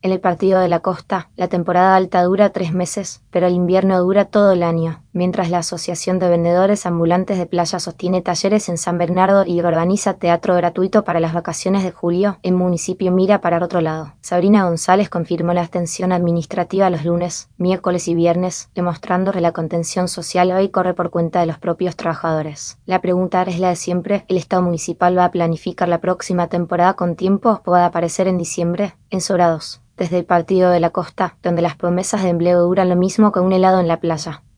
En el partido de la costa, la temporada alta dura 3 meses, pero el invierno dura todo el año. Mientras la Asociación de Vendedores Ambulantes de Playa sostiene talleres en San Bernardo y organiza teatro gratuito para las vacaciones de julio, el municipio mira para otro lado. Sabrina González confirmó la extensión administrativa los lunes, miércoles y viernes, demostrando que la contención social hoy corre por cuenta de los propios trabajadores. La pregunta ahora es la de siempre: ¿el Estado municipal va a planificar la próxima temporada con tiempo o pueda aparecer en diciembre? En Sobrados, desde el partido de la costa, donde las promesas de empleo duran lo mismo que un helado en la playa.